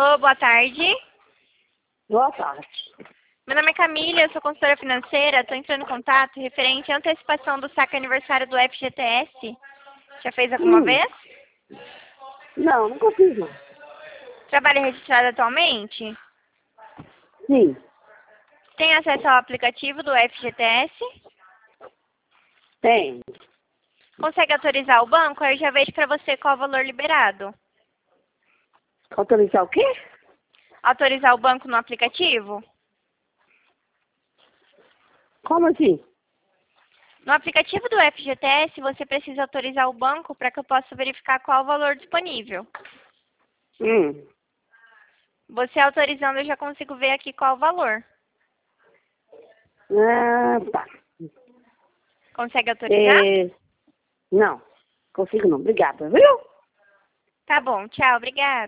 Alô, boa tarde. Boa tarde. Meu nome é Camila, eu sou consultora financeira. Estou entrando em contato referente à antecipação do saque aniversário do FGTS. Já fez alguma vez? Não, nunca fiz, não. Trabalha registrado atualmente? Sim, Tem acesso ao aplicativo do FGTS? tem. Consegue autorizar o banco? Aí eu já vejo para você qual o valor liberado. Autorizar o quê? Autorizar o banco no aplicativo? Como assim? No aplicativo do FGTS, você precisa autorizar o banco para que eu possa verificar qual o valor disponível. Hum. Você autorizando, eu já consigo ver aqui qual o valor. Ah, tá. Consegue autorizar? Não, consigo não. Obrigada, viu? Tá bom, tchau, obrigada.